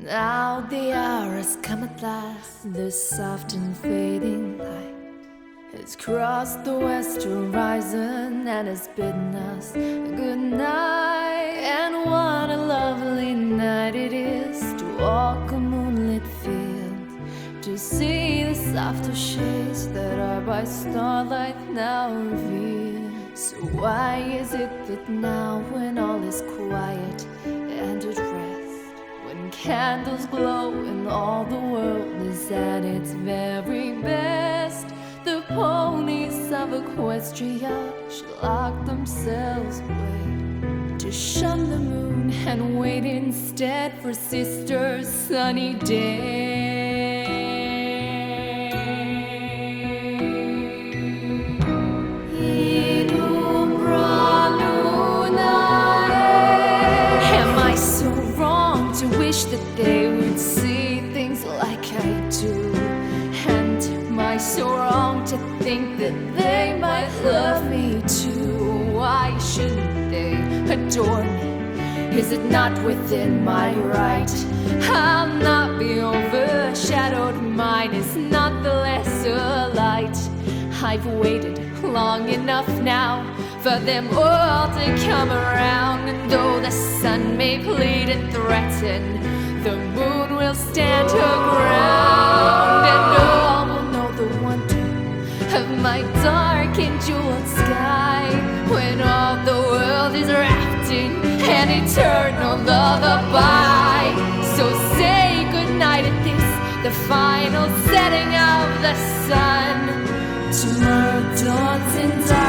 Now the hour has come at last. The soft and fading light has crossed the west horizon and has bidden us good night. And what a lovely night it is to walk a moonlit field, to see the softer shades that are by starlight now revealed. So why is it that now, when all is quiet and at rest, when candles glow and all the world is at its very best, the ponies of Equestria should lock themselves away, to shun the moon and wait instead for Sister Sunny Day? To wish that they would see things like I do, and am I so wrong to think that they might love me too? Why shouldn't they adore me? Is it not within my right? I'll not be overshadowed, mine is not the lesser light. I've waited long enough now for them all to come around, and though the sun may plead and threaten, the moon will stand her ground, and all will know the wonder of my dark and jeweled sky, when all the world is wrapped in an eternal lullaby. So say goodnight at this, the final setting of the sun. Tomorrow dawns in dark.